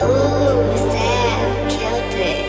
Ooh, Sam killed it.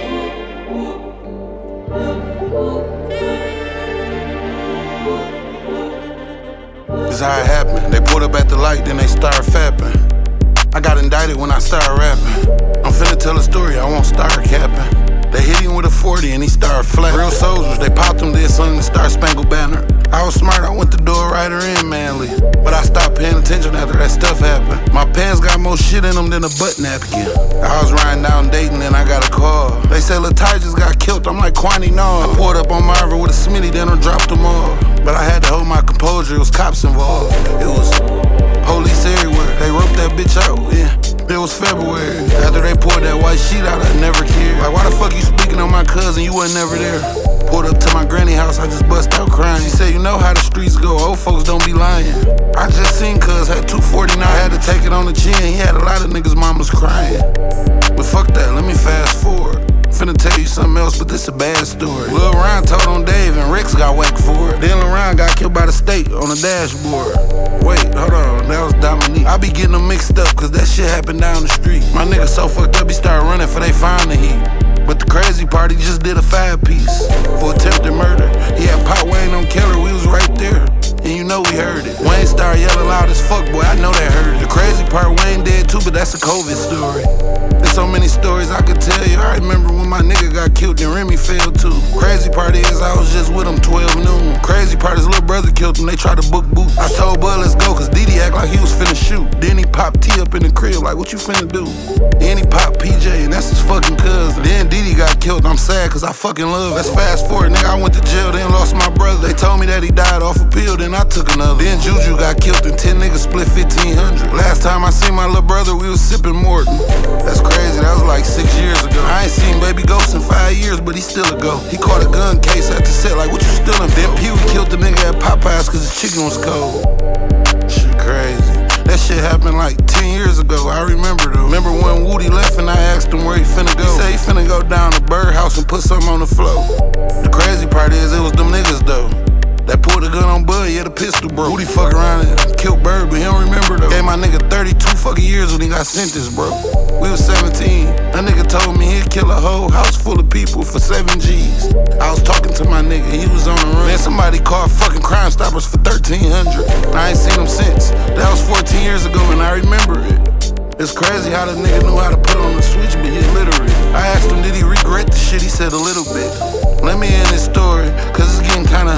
This how it happened. They pulled up at the light, then they started fapping. I got indicted when I started rapping. I'm finna tell a story, I won't start capping. They hit him with a 40 and he started flat. Real soldiers, they popped him, then sung the Star Spangled Banner. I was smart, I went the door rider in manly. But I stopped paying attention after that stuff happened. My pants got more shit in them than a butt napkin. I was riding down Dayton and I got a call. They said Lil Ty just got killed, I'm like Kwani, no. I pulled up on Marvin with a Smitty, then I dropped them all. But I had to hold my composure, it was cops involved. It was police everywhere, they roped that bitch out, yeah. It was February. After they poured that white sheet out, I never cared. Like, why the fuck you speaking on my cousin? You wasn't never there. Pulled up to my granny house, I just bust out crying. She said, you know how the streets go, old folks don't be lying. I just seen cuz had 249, I had to take it on the chin. He had a lot of niggas' mamas crying. But fuck that, let me fast forward. Finna tell you something else, but this a bad story. Lil Ryan told on Dave and Rex got whacked for it. Then Lil Ryan got killed by the state on the dashboard. Wait, hold on, that was Dominique. I be getting them mixed up, cause that shit happened down the street. My nigga so fucked up, he started running for they found the heat. But the crazy part, he just did a 5-piece for attempted murder. He had Pop Wayne on Keller, we was right there. And you know we heard it. Wayne started yelling loud as fuck, boy, I know that hurt it. The crazy part, Wayne dead too, but that's a COVID story. There's so many stories I could tell you. I remember when my nigga got killed and Remy fell too. Crazy part is I was just with him 12 noon. Crazy part is little brother killed him, they tried to book boots. I told Bud let's go, cause Didi act like he was finna shoot. Then he popped T up in the crib like, what you finna do? Then he popped PJ and that's his fucking cousin. Then Didi got killed, I'm sad cause I fucking love it. Let's fast forward, nigga, I went to jail, then lost my brother. They told me that he died off a pill, then I took another. Then Juju got killed and 10 niggas split 1,500. Last time I seen my little brother, we was sipping Morton. That's crazy, that was like 6 years ago. I ain't seen Baby Ghost in 5 years, but he still a go. He caught a gun case at the set, like what you stealing? Then Pee Wee killed the nigga at Popeyes cause his chicken was cold. Shit crazy. That shit happened like 10 years ago, I remember though. Remember when Woody left and I asked him where he finna go? He said he finna go down to Birdhouse and put something on the floor. The crazy part is it was them niggas though that pulled a gun on Bud, yeah, the pistol broke. Woody fuck around and killed Bird, but he don't remember though. Gave my nigga 32 fucking years when he got sentenced, bro. We was 17. That nigga told me he'd kill a whole house full of people for 7 G's. I was talking to my nigga, he was on the run. Man, somebody called fucking Crime Stoppers for 1,300. I ain't seen him since. That was 14 years ago and I remember it. It's crazy how the nigga knew how to put on the switch, but he literate. I asked him, did he regret the shit? He said a little bit. Let me end this story, cause it's getting kinda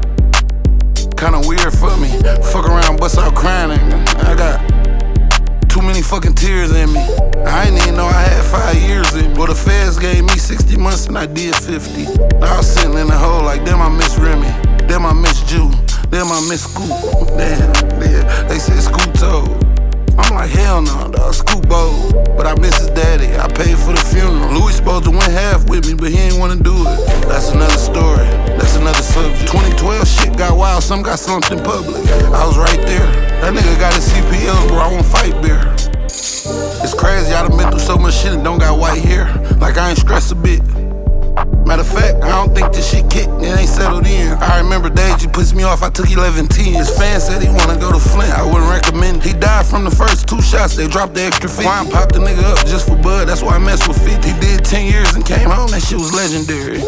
weird for me. Fuck around, bust out crying. I got too many fucking tears in me. I ain't even know I had 5 years in me. Well, the feds gave me 60 months and I did 50. I was sitting in the hole like, damn, I miss Remy. Damn, I miss Jew. Damn, I miss Scoop. Damn, they said Scoop told. I'm like, hell no, dog, Scoop bold. But I miss his daddy, I paid for the funeral. Louis supposed to win half with me, but he ain't wanna do it. That's another story, that's another subject. 2012 shit got wild, some got slumped in public. I was right there, that nigga got his CPLs, bro, I won't fight beer. It's crazy, I done been through so much shit and don't got white hair. Like I ain't stressed a bit. Matter of fact, I don't think this shit kicked, it ain't settled in. I remember days you pissed me off, I took 11-10. His fan said he wanna go to Flint, I wouldn't recommend it. He died from the first 2 shots, they dropped the extra 50. Wine popped the nigga up just for Bud, that's why I messed with 50. He did 10 years and came home, that shit was legendary.